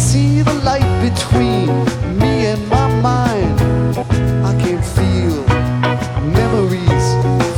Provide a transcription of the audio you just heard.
see the light between me and my mind. I can feel